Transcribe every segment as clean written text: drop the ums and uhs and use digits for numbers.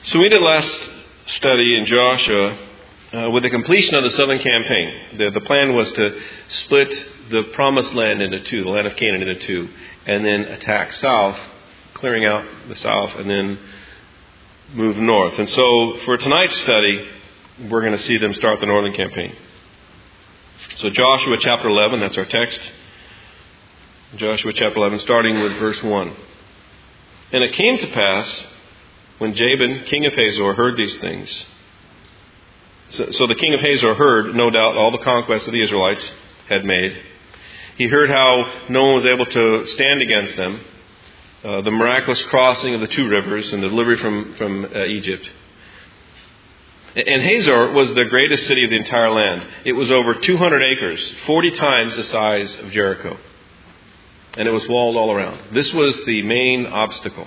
So we did last study in Joshua with the completion of the southern campaign. The plan was to split the promised land into two, the land of Canaan into two, and then attack south, clearing out the south, and then move north. And so for tonight's study, we're going to see them start the northern campaign. So Joshua chapter 11, that's our text. Joshua chapter 11, starting with verse 1. And it came to pass, when Jabin, king of Hazor, heard these things. So the king of Hazor heard, no doubt, all the conquests that the Israelites had made. He heard how no one was able to stand against them. The miraculous crossing of the two rivers and the delivery from Egypt. And Hazor was the greatest city of the entire land. It was over 200 acres, 40 times the size of Jericho. And it was walled all around. This was the main obstacle.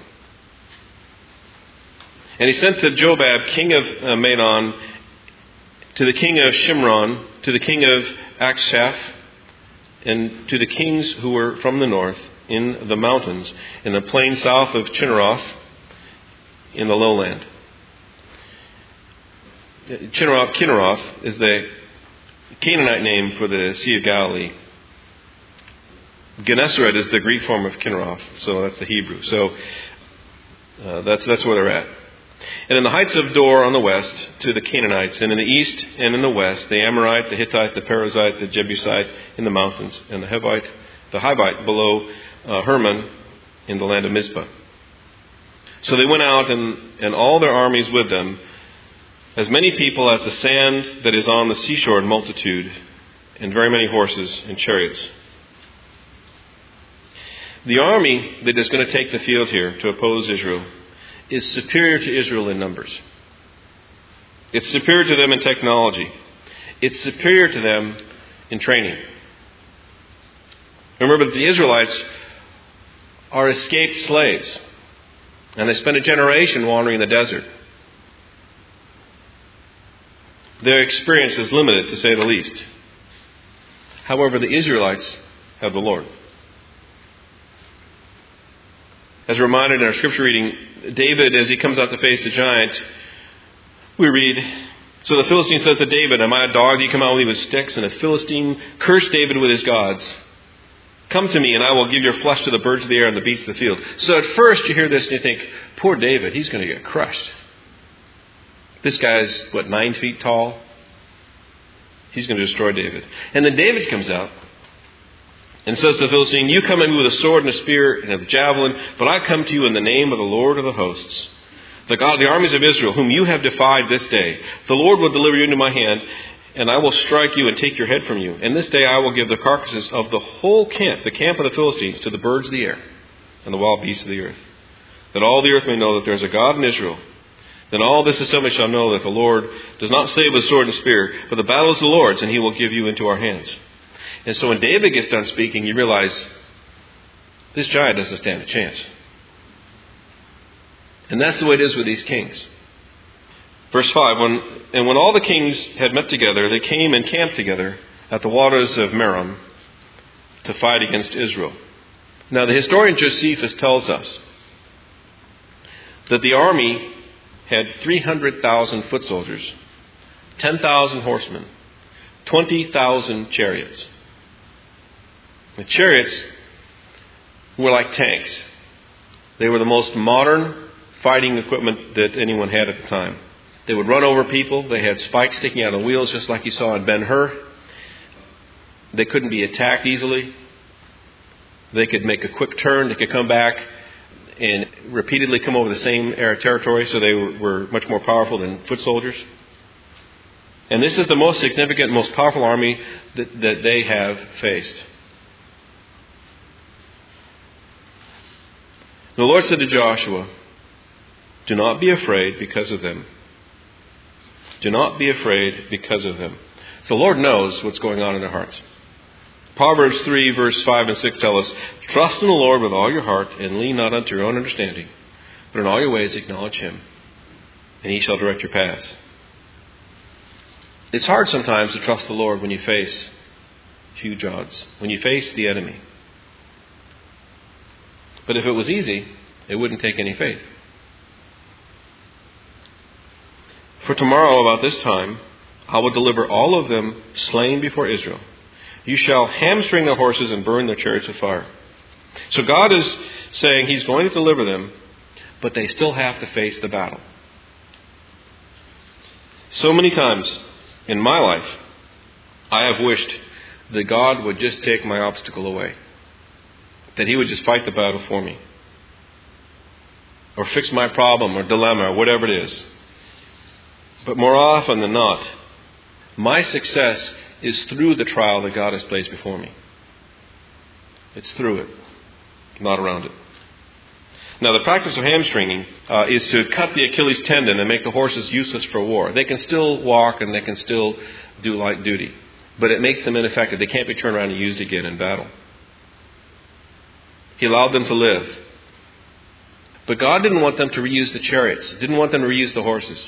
And he sent to Jobab, king of Madon, to the king of Shimron, to the king of Akshaph, and to the kings who were from the north, in the mountains, in the plain south of Chinneroth, in the lowland. Kinneroth is the Canaanite name for the Sea of Galilee. Gennesaret is the Greek form of Kinneroth, so that's the Hebrew. So that's where they're at. And in the heights of Dor on the west, to the Canaanites, and in the east and in the west, the Amorite, the Hittite, the Perizzite, the Jebusite in the mountains, and the Hivite below Hermon in the land of Mizpah. So they went out, and all their armies with them, as many people as the sand that is on the seashore in multitude, and very many horses and chariots. The army that is going to take the field here to oppose Israel is superior to Israel in numbers. It's superior to them in technology. It's superior to them in training. Remember that the Israelites are escaped slaves, and they spent a generation wandering in the desert. Their experience is limited, to say the least. However, the Israelites have the Lord. As reminded in our scripture reading, David, as he comes out to face the giant, we read, so the Philistine says to David, am I a dog that you come out with sticks? And the Philistine cursed David with his gods. Come to me, and I will give your flesh to the birds of the air and the beasts of the field. So at first you hear this and you think, poor David, he's going to get crushed. This guy's, 9 feet tall? He's going to destroy David. And then David comes out and says to the Philistine, you come at me with a sword and a spear and a javelin, but I come to you in the name of the Lord of the hosts, the God of the armies of Israel, whom you have defied this day. The Lord will deliver you into my hand, and I will strike you and take your head from you. And this day I will give the carcasses of the whole camp, the camp of the Philistines, to the birds of the air and the wild beasts of the earth, that all the earth may know that there is a God in Israel. Then all this assembly shall know that the Lord does not save with sword and spear, but the battle is the Lord's, and he will give you into our hands. And so when David gets done speaking, you realize this giant doesn't stand a chance. And that's the way it is with these kings. Verse 5, when all the kings had met together, they came and camped together at the waters of Merom to fight against Israel. Now the historian Josephus tells us that the army had 300,000 foot soldiers, 10,000 horsemen, 20,000 chariots. The chariots were like tanks. They were the most modern fighting equipment that anyone had at the time. They would run over people. They had spikes sticking out of the wheels, just like you saw in Ben-Hur. They couldn't be attacked easily. They could make a quick turn. They could come back and repeatedly come over the same territory, so they were much more powerful than foot soldiers. And this is the most significant, most powerful army that they have faced. The Lord said to Joshua, do not be afraid because of them. Do not be afraid because of them. So the Lord knows what's going on in their hearts. Proverbs 3, verse 5 and 6 tell us, trust in the Lord with all your heart and lean not unto your own understanding, but in all your ways acknowledge him, and he shall direct your paths. It's hard sometimes to trust the Lord when you face huge odds, when you face the enemy. But if it was easy, it wouldn't take any faith. For tomorrow about this time I will deliver all of them slain before Israel. You shall hamstring their horses and burn their chariots with fire. So God is saying He's going to deliver them, but they still have to face the battle. So many times in my life, I have wished that God would just take my obstacle away. That He would just fight the battle for me. Or fix my problem or dilemma or whatever it is. But more often than not, my success is through the trial that God has placed before me. It's through it, not around it. Now, the practice of hamstringing is to cut the Achilles tendon and make the horses useless for war. They can still walk and they can still do light duty, but it makes them ineffective. They can't be turned around and used again in battle. He allowed them to live. But God didn't want them to reuse the chariots, didn't want them to reuse the horses.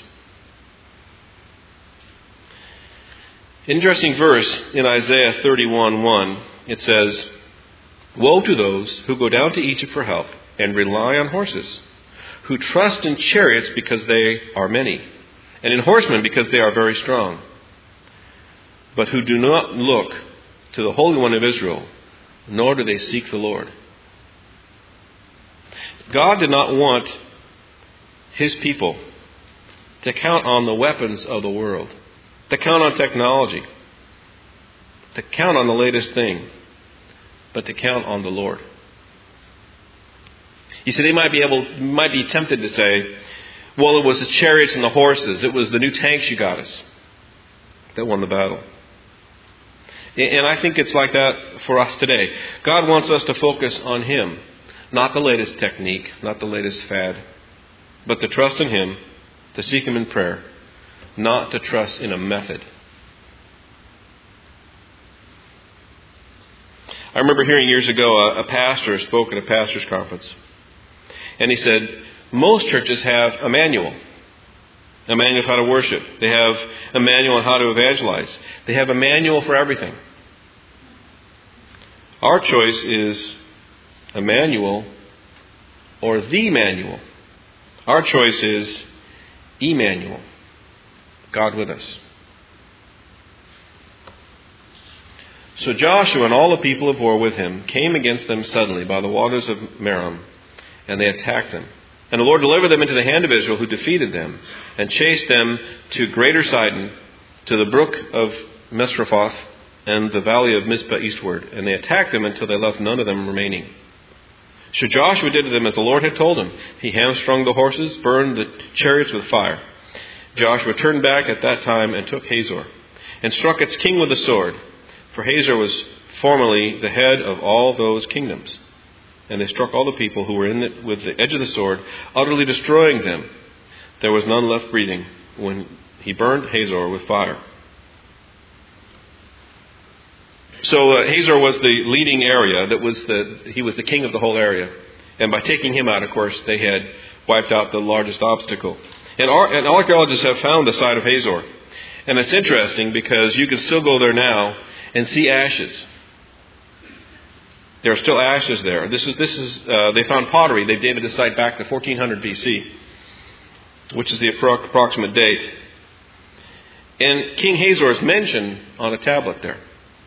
Interesting verse in Isaiah 31:1. It says, "Woe to those who go down to Egypt for help and rely on horses, who trust in chariots because they are many, and in horsemen because they are very strong, but who do not look to the Holy One of Israel, nor do they seek the Lord." God did not want His people to count on the weapons of the world, to count on technology, to count on the latest thing, but to count on the Lord. You see, they might be tempted to say, well, it was the chariots and the horses, it was the new tanks you got us that won the battle. And I think it's like that for us today. God wants us to focus on Him, not the latest technique, not the latest fad, but to trust in Him, to seek Him in prayer, not to trust in a method. I remember hearing years ago a pastor spoke at a pastor's conference. And he said, most churches have a manual of how to worship. They have a manual on how to evangelize. They have a manual for everything. Our choice is a manual or the manual. Our choice is Emmanuel, God with us. So Joshua and all the people of war with him came against them suddenly by the waters of Merom, and they attacked them. And the Lord delivered them into the hand of Israel, who defeated them, and chased them to Greater Sidon, to the brook of Misrephoth, and the valley of Mizpah eastward. And they attacked them until they left none of them remaining. So Joshua did to them as the Lord had told him. He hamstrung the horses, burned the chariots with fire. Joshua turned back at that time and took Hazor, and struck its king with the sword. For Hazor was formerly the head of all those kingdoms. And they struck all the people who were in it with the edge of the sword, utterly destroying them. There was none left breathing when he burned Hazor with fire. So Hazor was the leading area. He was the king of the whole area. And by taking him out, of course, they had wiped out the largest obstacle. And archaeologists have found the site of Hazor. And it's interesting because you can still go there now and see ashes. There are still ashes there. They found pottery. They dated the site back to 1400 BC, which is the approximate date. And King Hazor is mentioned on a tablet there.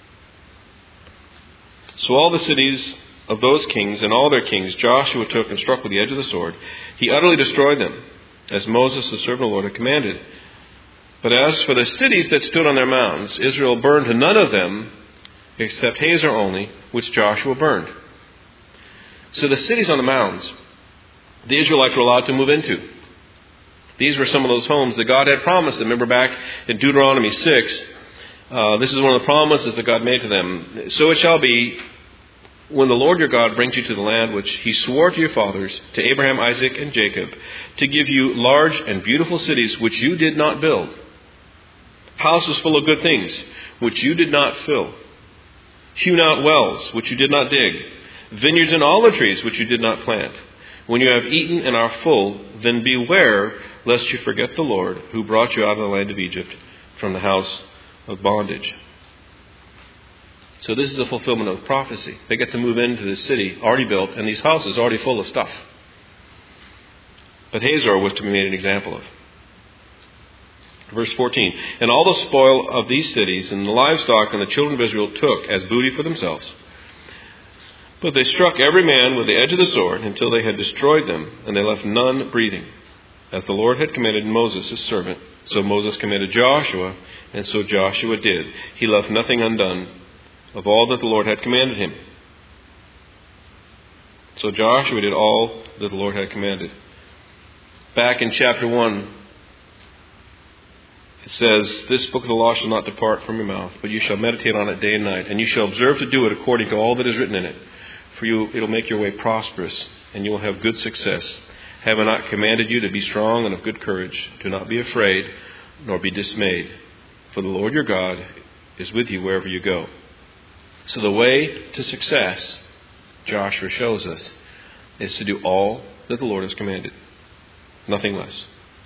So all the cities of those kings and all their kings Joshua took and struck with the edge of the sword. He utterly destroyed them, as Moses, the servant of the Lord, had commanded. But as for the cities that stood on their mountains, Israel burned none of them, except Hazor only, which Joshua burned. So the cities on the mountains, the Israelites were allowed to move into. These were some of those homes that God had promised them. Remember back in Deuteronomy 6, this is one of the promises that God made to them. So it shall be, when the Lord your God brings you to the land which He swore to your fathers, to Abraham, Isaac, and Jacob, to give you large and beautiful cities which you did not build, houses full of good things which you did not fill, hewn out wells which you did not dig, vineyards and olive trees which you did not plant. When you have eaten and are full, then beware lest you forget the Lord who brought you out of the land of Egypt from the house of bondage. So this is a fulfillment of prophecy. They get to move into this city already built and these houses already full of stuff. But Hazor was to be made an example of. Verse 14, and all the spoil of these cities and the livestock and the children of Israel took as booty for themselves. But they struck every man with the edge of the sword until they had destroyed them, and they left none breathing. As the Lord had commanded Moses his servant, so Moses commanded Joshua, and so Joshua did. He left nothing undone of all that the Lord had commanded him. So Joshua did all that the Lord had commanded. Back in chapter 1, it says, this book of the law shall not depart from your mouth, but you shall meditate on it day and night, and you shall observe to do it according to all that is written in it. For you it will make your way prosperous, and you will have good success. Have I not commanded you to be strong and of good courage? Do not be afraid, nor be dismayed. For the Lord your God is with you wherever you go. So the way to success, Joshua shows us, is to do all that the Lord has commanded. Nothing less.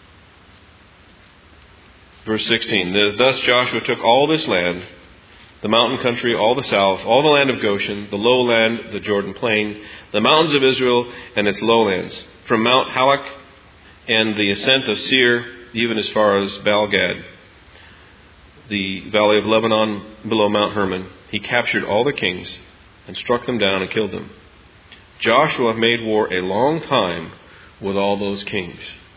Verse 16, thus Joshua took all this land, the mountain country, all the south, all the land of Goshen, the lowland, the Jordan plain, the mountains of Israel and its lowlands, from Mount Halak and the ascent of Seir, even as far as Baal-Gad, the valley of Lebanon below Mount Hermon. He captured all the kings and struck them down and killed them. Joshua made war a long time with all those kings.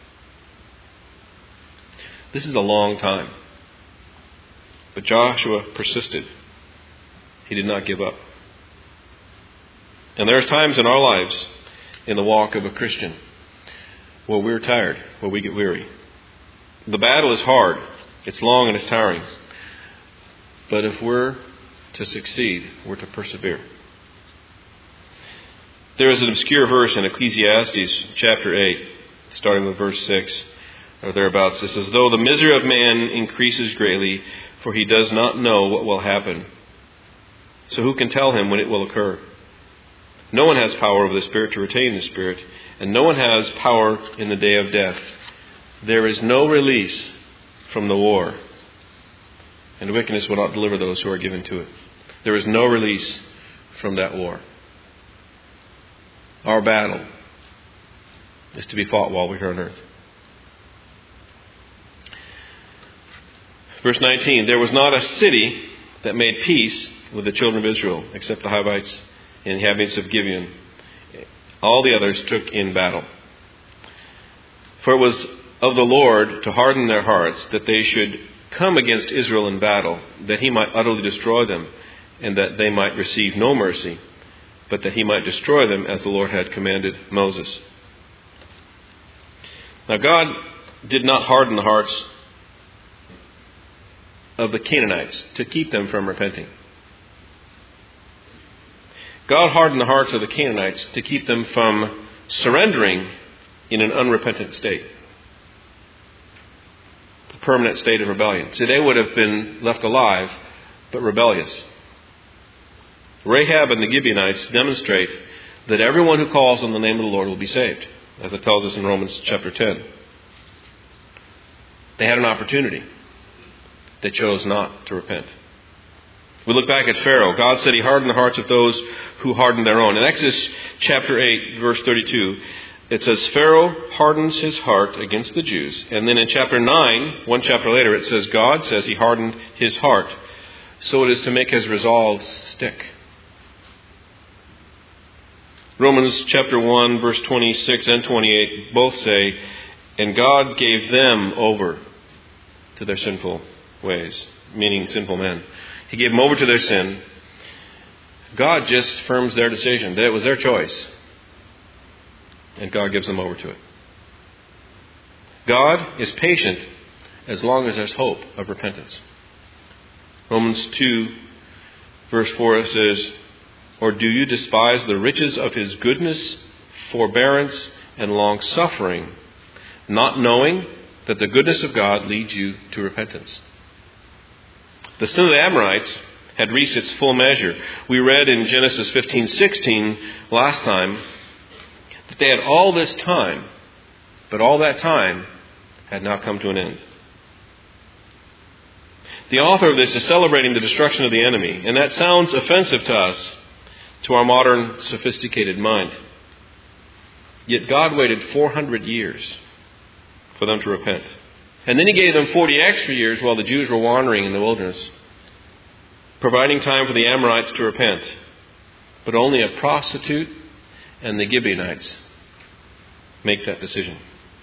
This is a long time. But Joshua persisted. He did not give up. And there's times in our lives, in the walk of a Christian, where we're tired, where we get weary. The battle is hard. It's long and it's tiring. But if we're to succeed, we're to persevere. There is an obscure verse in Ecclesiastes chapter 8, starting with verse 6. Or thereabouts. It says, though the misery of man increases greatly, for he does not know what will happen. So who can tell him when it will occur? No one has power over the Spirit to retain the Spirit, and no one has power in the day of death. There is no release from the war, and wickedness will not deliver those who are given to it. There is no release from that war. Our battle is to be fought while we're here on earth. Verse 19, there was not a city that made peace with the children of Israel, except the Hivites and inhabitants of Gibeon. All the others took in battle. For it was of the Lord to harden their hearts, that they should come against Israel in battle, that he might utterly destroy them, and that they might receive no mercy, but that he might destroy them as the Lord had commanded Moses. Now God did not harden the hearts of the Canaanites to keep them from repenting. God hardened the hearts of the Canaanites to keep them from surrendering in an unrepentant state. A permanent state of rebellion. So they would have been left alive, but rebellious. Rahab and the Gibeonites demonstrate that everyone who calls on the name of the Lord will be saved, as it tells us in Romans chapter 10. They had an opportunity. They chose not to repent. We look back at Pharaoh. God said he hardened the hearts of those who hardened their own. In Exodus chapter 8, verse 32, it says, Pharaoh hardens his heart against the Jews. And then in chapter 9, one chapter later, it says, God says he hardened his heart. So it is to make his resolve stick. Romans chapter 1, verse 26 and 28 both say, and God gave them over to their sinful ways, meaning sinful men. He gave them over to their sin. God just affirms their decision, that it was their choice. And God gives them over to it. God is patient as long as there's hope of repentance. Romans 2, verse 4 says, or do you despise the riches of his goodness, forbearance, and long-suffering, not knowing that the goodness of God leads you to repentance? The sin of the Amorites had reached its full measure. We read in Genesis 15:16 last time that they had all this time, but all that time had now come to an end. The author of this is celebrating the destruction of the enemy, and that sounds offensive to us, to our modern sophisticated mind. Yet God waited 400 years for them to repent. And then he gave them 40 extra years while the Jews were wandering in the wilderness, providing time for the Amorites to repent. But only a prostitute and the Gibeonites make that decision.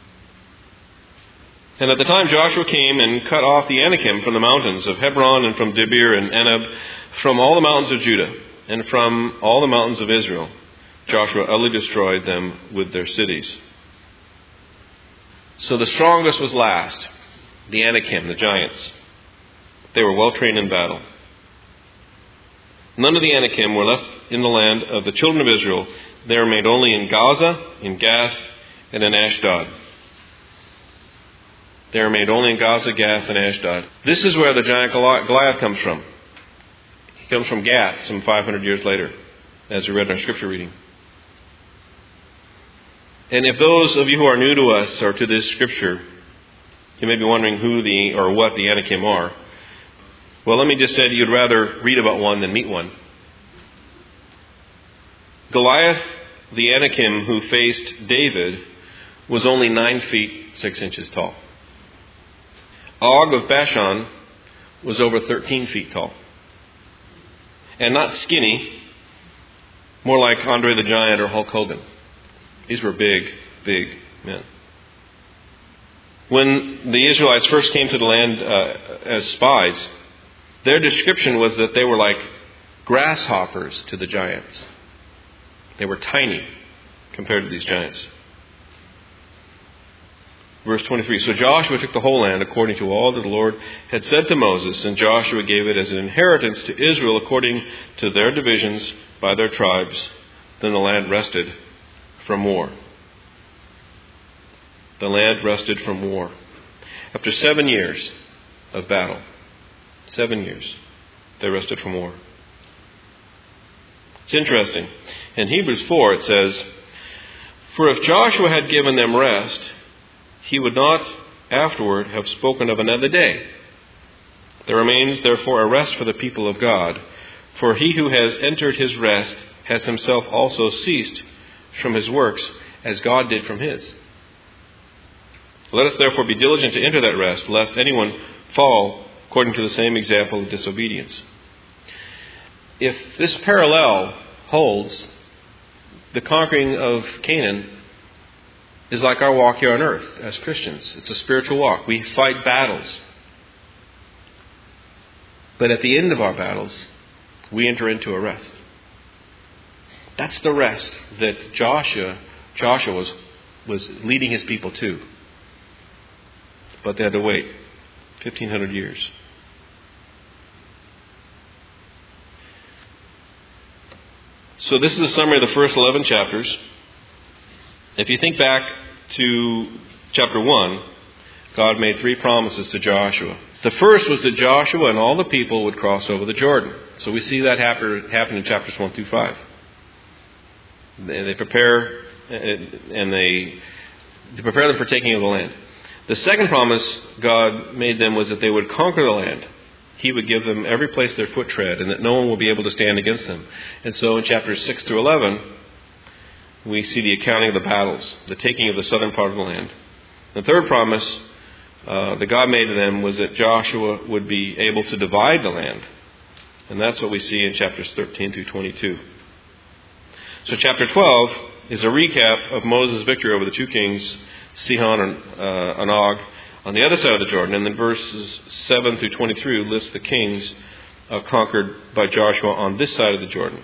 And at the time Joshua came and cut off the Anakim from the mountains of Hebron and from Debir and Anab, from all the mountains of Judah and from all the mountains of Israel, Joshua utterly destroyed them with their cities. So the strongest was last, the Anakim, the giants. They were well trained in battle. None of the Anakim were left in the land of the children of Israel. They remained only in Gaza, in Gath, and in Ashdod. They remained only in Gaza, Gath, and Ashdod. This is where the giant Goliath comes from. He comes from Gath some 500 years later, as we read in our scripture reading. And if those of you who are new to us or to this scripture, you may be wondering who or what the Anakim are. Well, let me just say that you'd rather read about one than meet one. Goliath, the Anakim who faced David, was only 9 feet 6 inches tall. Og of Bashan was over 13 feet tall. And not skinny, more like Andre the Giant or Hulk Hogan. These were big, big men. When the Israelites first came to the land as spies, their description was that they were like grasshoppers to the giants. They were tiny compared to these giants. Verse 23, so Joshua took the whole land according to all that the Lord had said to Moses, and Joshua gave it as an inheritance to Israel according to their divisions by their tribes. Then the land rested from war. The land rested from war. After 7 years of battle, 7 years, they rested from war. It's interesting. In Hebrews 4 it says, for if Joshua had given them rest, he would not afterward have spoken of another day. There remains therefore a rest for the people of God. For he who has entered his rest has himself also ceased from his works, as God did from his. Let us therefore be diligent to enter that rest, lest anyone fall according to the same example of disobedience. If this parallel holds, the conquering of Canaan is like our walk here on earth as Christians. It's a spiritual walk. We fight battles. But at the end of our battles, we enter into a rest. That's the rest that Joshua was leading his people to. But they had to wait 1,500 years. So this is a summary of the first 11 chapters. If you think back to chapter 1, God made 3 promises to Joshua. The first was that Joshua and all the people would cross over the Jordan. So we see that happen in chapters 1 through 5. They prepare they prepare them for taking of the land. The second promise God made them was that they would conquer the land. He would give them every place their foot tread, and that no one will be able to stand against them. And so in chapters 6 through 11, we see the accounting of the battles, the taking of the southern part of the land. The third promise that God made to them was that Joshua would be able to divide the land. And that's what we see in chapters 13 through 22. So chapter 12 is a recap of Moses' victory over the 2 kings, Sihon and Og, on the other side of the Jordan. And then verses 7 through 23 lists the kings conquered by Joshua on this side of the Jordan.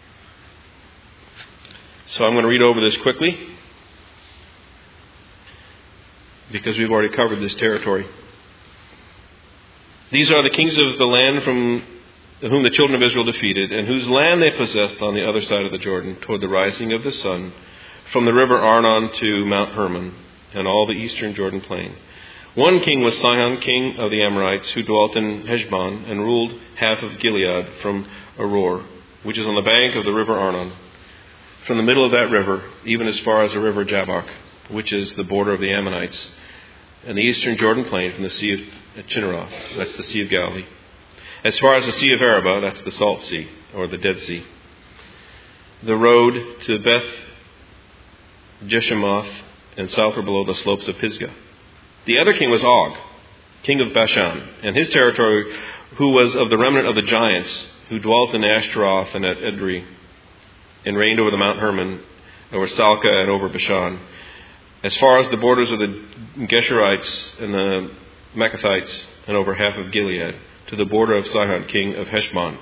So I'm going to read over this quickly, because we've already covered this territory. These are the kings of the land from whom the children of Israel defeated, and whose land they possessed on the other side of the Jordan, toward the rising of the sun, from the river Arnon to Mount Hermon, and all the eastern Jordan plain. One king was Sihon, king of the Amorites, who dwelt in Heshbon, and ruled half of Gilead from Aroer, which is on the bank of the river Arnon, from the middle of that river, even as far as the river Jabbok, which is the border of the Ammonites, and the eastern Jordan plain from the Sea of Chinneroth, that's the Sea of Galilee, as far as the Sea of Arabah, that's the Salt Sea, or the Dead Sea, the road to Beth Jeshimoth, and southward below the slopes of Pisgah. The other king was Og, king of Bashan, and his territory, who was of the remnant of the giants, who dwelt in Ashtaroth and at Edrei, and reigned over the Mount Hermon, over Salca and over Bashan, as far as the borders of the Geshurites and the Maccathites, and over half of Gilead, to the border of Sihon, king of Heshbon.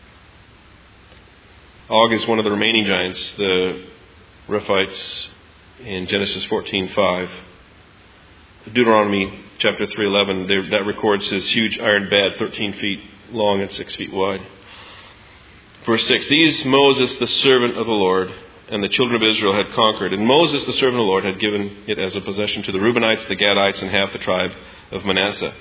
Og is one of the remaining giants, the Rephites, in Genesis 14:5. Deuteronomy chapter 3:11, that records his huge iron bed, 13 feet long and 6 feet wide. Verse 6, these Moses, the servant of the Lord, and the children of Israel had conquered. And Moses, the servant of the Lord, had given it as a possession to the Reubenites, the Gadites, and half the tribe of Manasseh.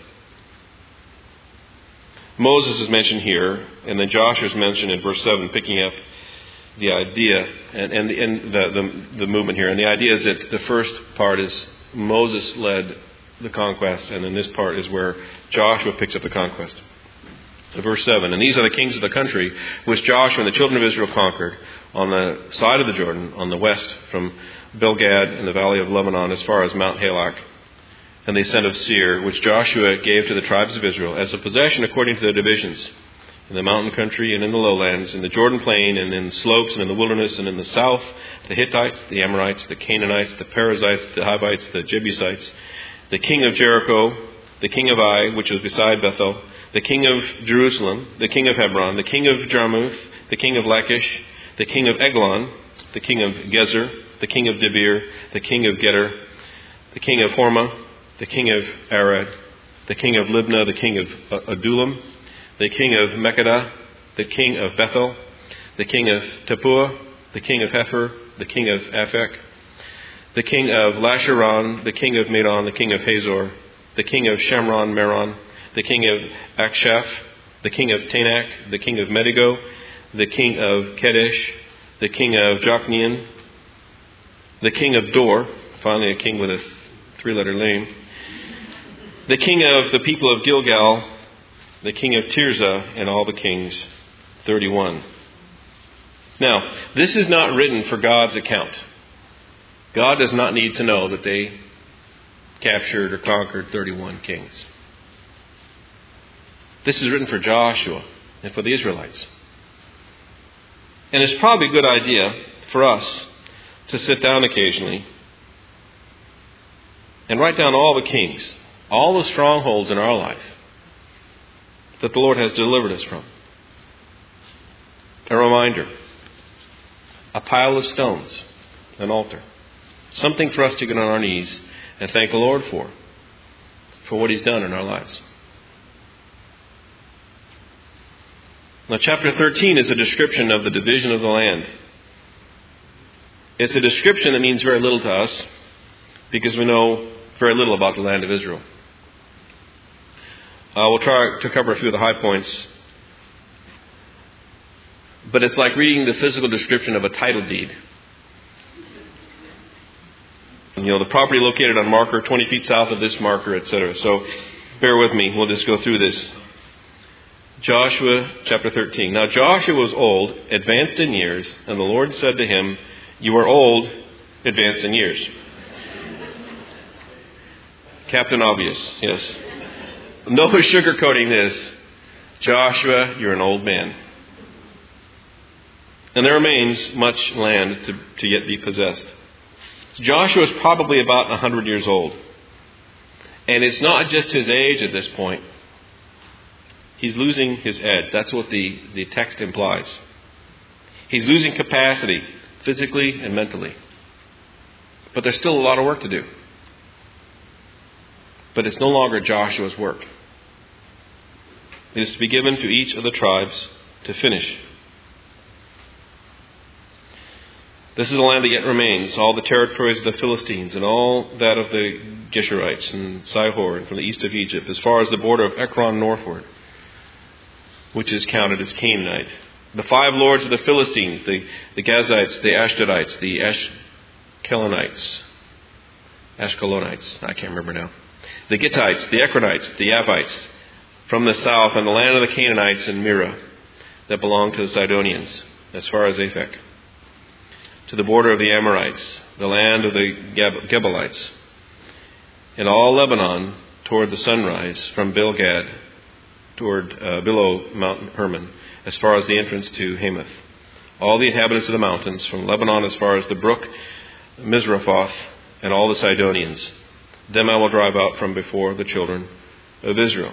Moses is mentioned here, and then Joshua is mentioned in verse 7, picking up the idea and the movement here. And the idea is that the first part is Moses led the conquest, and then this part is where Joshua picks up the conquest. Verse 7, and these are the kings of the country which Joshua and the children of Israel conquered on the side of the Jordan, on the west, from Bilgad in the valley of Lebanon as far as Mount Halak, and the ascent of Seir, which Joshua gave to the tribes of Israel as a possession according to their divisions, in the mountain country and in the lowlands, in the Jordan plain and in the slopes and in the wilderness, and in the south, the Hittites, the Amorites, the Canaanites, the Perizzites, the Hivites, the Jebusites, the king of Jericho, the king of Ai, which was beside Bethel, the king of Jerusalem, the king of Hebron, the king of Jarmuth, the king of Lachish, the king of Eglon, the king of Gezer, the king of Debir, the king of Geder, the king of Hormah, the king of Arad, the king of Libnah, the king of Adullam, the king of Mekkedah, the king of Bethel, the king of Tappuah, the king of Hepher, the king of Aphek, the king of Lasharon, the king of Madon, the king of Hazor, the king of Shamron Meron, the king of Akshaph, the king of Tanak, the king of Medigo, the king of Kedesh, the king of Jokneam, the king of Dor, finally a king with a three-letter name, the king of the people of Gilgal, the king of Tirzah, and all the kings, 31. Now, this is not written for God's account. God does not need to know that they captured or conquered 31 kings. This is written for Joshua and for the Israelites. And it's probably a good idea for us to sit down occasionally and write down all the kings, all the strongholds in our life that the Lord has delivered us from. A reminder, a pile of stones, an altar, something for us to get on our knees and thank the Lord for what He's done in our lives. Now, chapter 13 is a description of the division of the land. It's a description that means very little to us because we know very little about the land of Israel. We'll try to cover a few of the high points. But it's like reading the physical description of a title deed. The property located on marker 20 feet south of this marker, etc. So bear with me. We'll just go through this. Joshua chapter 13. Now Joshua was old, advanced in years, and the Lord said to him, "You are old, advanced in years." Captain Obvious, yes. No sugarcoating this. Joshua, you're an old man. And there remains much land to yet be possessed. So Joshua is probably about 100 years old. And it's not just his age at this point. He's losing his edge. That's what the text implies. He's losing capacity, physically and mentally. But there's still a lot of work to do. But it's no longer Joshua's work. It is to be given to each of the tribes to finish. This is the land that yet remains, all the territories of the Philistines and all that of the Geshurites and Sihor and from the east of Egypt, as far as the border of Ekron northward, which is counted as Canaanite. The 5 lords of the Philistines, the Gazites, the Ashdodites, the Ashkelonites, I can't remember now. The Gittites, the Ekronites, the Avites, from the south, and the land of the Canaanites and Mira, that belonged to the Sidonians, as far as Aphek, to the border of the Amorites, the land of the Gebalites, and all Lebanon toward the sunrise, from Bilgad toward below Mount Hermon, as far as the entrance to Hamath. All the inhabitants of the mountains, from Lebanon as far as the brook Mizraphoth, and all the Sidonians. Them I will drive out from before the children of Israel.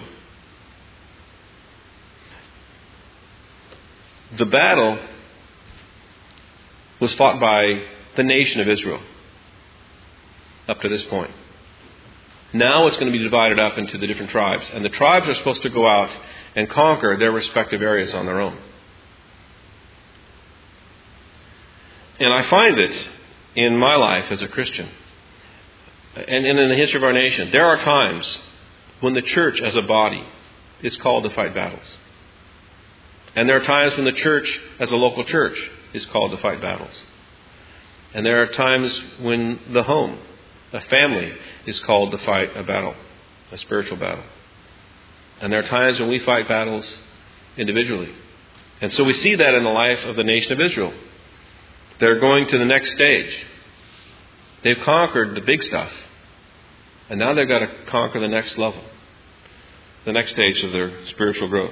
The battle was fought by the nation of Israel up to this point. Now it's going to be divided up into the different tribes. And the tribes are supposed to go out and conquer their respective areas on their own. And I find it in my life as a Christian, and in the history of our nation, there are times when the church as a body is called to fight battles. And there are times when the church as a local church is called to fight battles. And there are times when the home, a family, is called to fight a battle, a spiritual battle. And there are times when we fight battles individually. And so we see that in the life of the nation of Israel. They're going to the next stage. They've conquered the big stuff. And now they've got to conquer the next level, the next stage of their spiritual growth.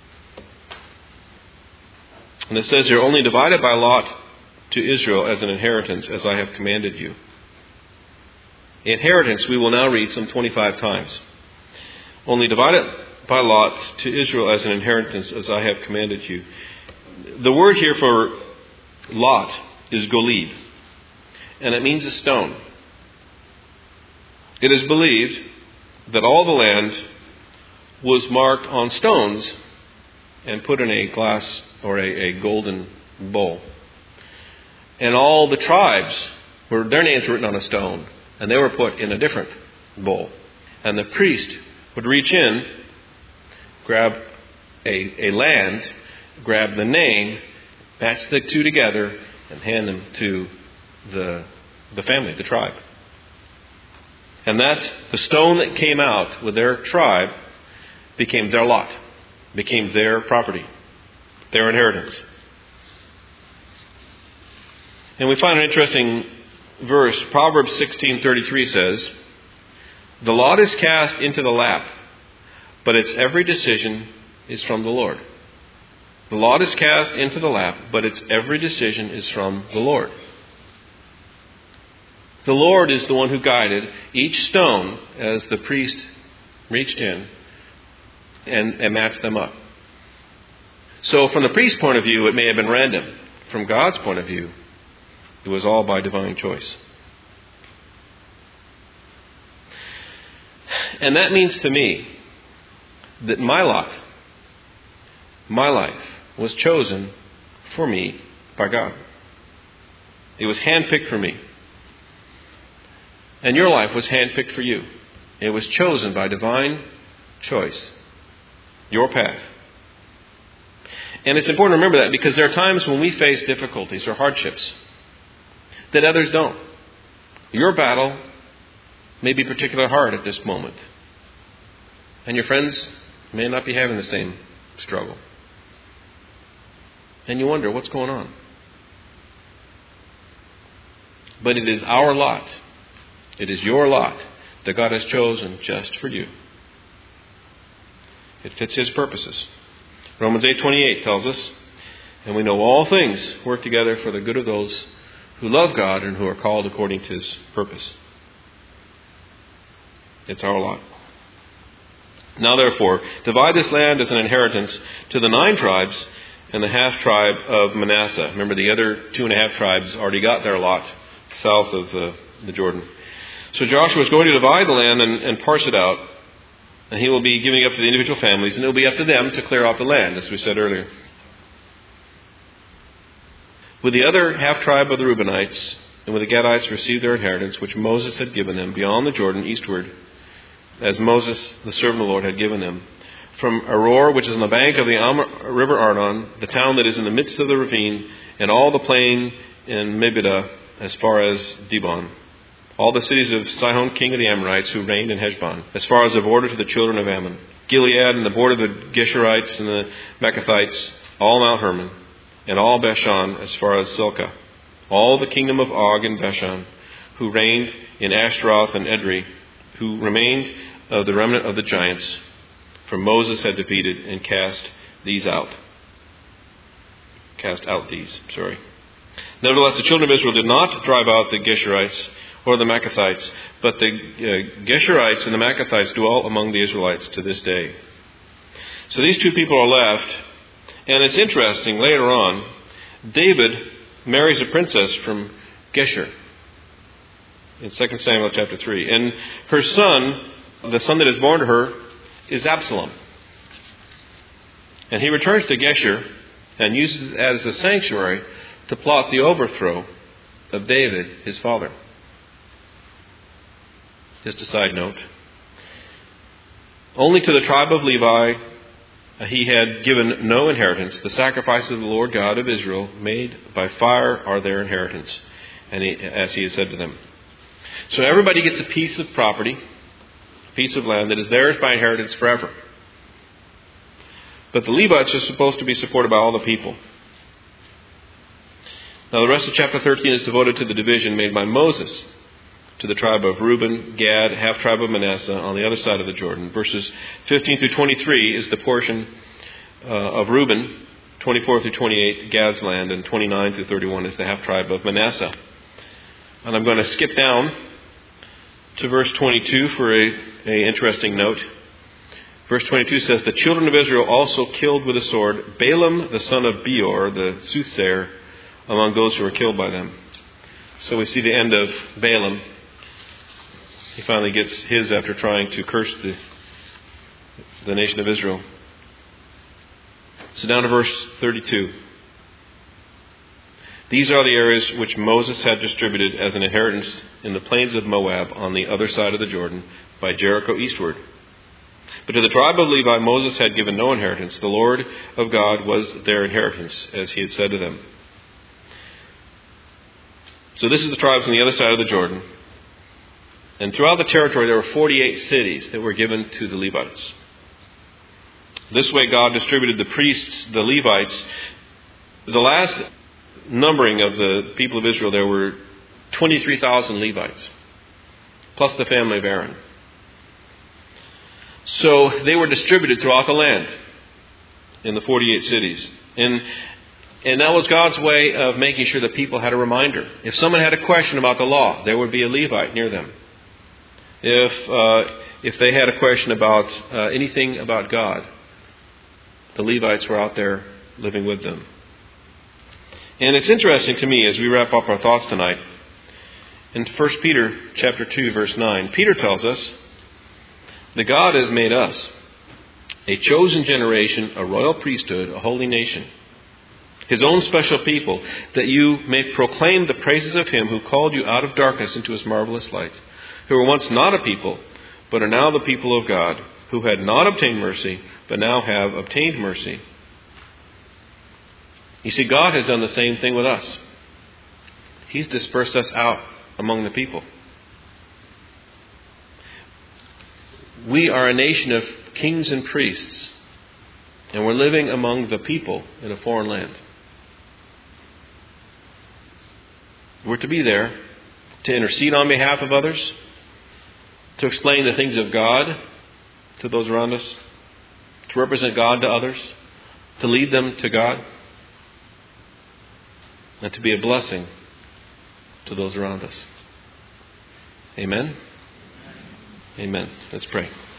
And it says here, only divided by lot to Israel as an inheritance, as I have commanded you. Inheritance we will now read some 25 times. Only divided by lot to Israel as an inheritance, as I have commanded you. The word here for lot is golid, and it means a stone. It is believed that all the land was marked on stones and put in a glass or a golden bowl. And all the tribes, their names were written on a stone, and they were put in a different bowl. And the priest would reach in, grab a land, grab the name, match the two together, and hand them to the family, the tribe. And that the stone that came out with their tribe became their lot, became their property, their inheritance. And we find an interesting verse. Proverbs 16:33 says, "The lot is cast into the lap, but its every decision is from the Lord." The lot is cast into the lap, but its every decision is from the Lord. The Lord is the one who guided each stone as the priest reached in and matched them up. So from the priest's point of view, it may have been random. From God's point of view, it was all by divine choice. And that means to me that my lot, my life, was chosen for me by God. It was handpicked for me. And your life was handpicked for you. It was chosen by divine choice. Your path. And it's important to remember that, because there are times when we face difficulties or hardships that others don't. Your battle may be particularly hard at this moment. And your friends may not be having the same struggle. And you wonder, what's going on? But it is our lot. It is your lot that God has chosen just for you. It fits His purposes. Romans 8:28 tells us, "And we know all things work together for the good of those who love God and who are called according to His purpose." It's our lot. Now therefore, divide this land as an inheritance to the 9 tribes and the half tribe of Manasseh. Remember, the other 2.5 tribes already got their lot south of the Jordan. So Joshua is going to divide the land and parse it out. And he will be giving it up to the individual families. And it will be up to them to clear out the land, as we said earlier. With the other half tribe of the Reubenites and with the Gadites received their inheritance, which Moses had given them beyond the Jordan eastward, as Moses, the servant of the Lord, had given them. From Aroer, which is on the bank of the river Arnon, the town that is in the midst of the ravine, and all the plain in Megidah, as far as Dibon. All the cities of Sihon, king of the Amorites, who reigned in Heshbon, as far as the border to the children of Ammon. Gilead, and the border of the Geshurites and the Maccathites, all Mount Hermon, and all Bashan, as far as Silkah. All the kingdom of Og and Bashan, who reigned in Ashtaroth and Edrei, who remained of the remnant of the giants, for Moses had defeated and cast out these. Nevertheless, the children of Israel did not drive out the Geshurites or the Maccathites, but the Geshurites and the Maccathites dwell among the Israelites to this day. So these two people are left, and it's interesting, later on, David marries a princess from Geshur in 2 Samuel chapter 3. And her son, the son that is born to her, is Absalom. And he returns to Geshur and uses it as a sanctuary to plot the overthrow of David, his father. Just a side note. Only to the tribe of Levi he had given no inheritance. The sacrifices of the Lord God of Israel made by fire are their inheritance, and as he had said to them. So everybody gets a piece of property, a piece of land that is theirs by inheritance forever. But the Levites are supposed to be supported by all the people. Now the rest of chapter 13 is devoted to the division made by Moses to the tribe of Reuben, Gad, half-tribe of Manasseh on the other side of the Jordan. Verses 15 through 23 is the portion of Reuben, 24 through 28, Gad's land, and 29 through 31 is the half-tribe of Manasseh. And I'm going to skip down to verse 22 for a interesting note. Verse 22 says, the children of Israel also killed with a sword Balaam the son of Beor, the soothsayer, among those who were killed by them. So we see the end of Balaam. He finally gets his after trying to curse the nation of Israel. So down to verse 32. These are the areas which Moses had distributed as an inheritance in the plains of Moab on the other side of the Jordan by Jericho eastward. But to the tribe of Levi Moses had given no inheritance. The Lord of God was their inheritance, as he had said to them. So this is the tribes on the other side of the Jordan. And throughout the territory there were 48 cities that were given to the Levites. This way God distributed the priests, the Levites. The last numbering of the people of Israel, there were 23,000 Levites, plus the family of Aaron. So they were distributed throughout the land in the 48 cities. And that was God's way of making sure that people had a reminder. If someone had a question about the law, there would be a Levite near them. If they had a question about anything about God, the Levites were out there living with them. And it's interesting to me as we wrap up our thoughts tonight. In 1 Peter chapter 2, verse 9, Peter tells us that God has made us a chosen generation, a royal priesthood, a holy nation, His own special people, that you may proclaim the praises of Him who called you out of darkness into His marvelous light, who were once not a people, but are now the people of God, who had not obtained mercy, but now have obtained mercy. You see, God has done the same thing with us. He's dispersed us out among the people. We are a nation of kings and priests, and we're living among the people in a foreign land. We're to be there to intercede on behalf of others, to explain the things of God to those around us, to represent God to others, to lead them to God, and to be a blessing to those around us. Amen? Amen. Let's pray.